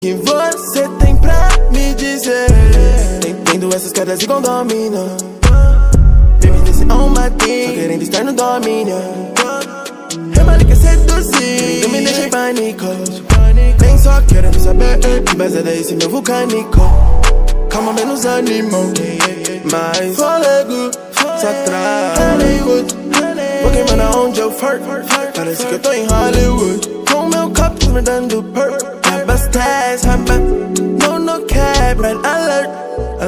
que você tem pra me dizer? Tendo essas quedas de condomínio, baby, desse on my team, só querendo estar no domínio. Remale quer seduzir, não me deixa em pânico, nem só querendo saber que base desse meu vulcânico. Calma, menos ânimo, mais fôlego, só traz Hollywood. Vou queimando aonde eu for, parece que eu tô em Hollywood. Com meu copo me dando perk, abastece, não quebra, alert.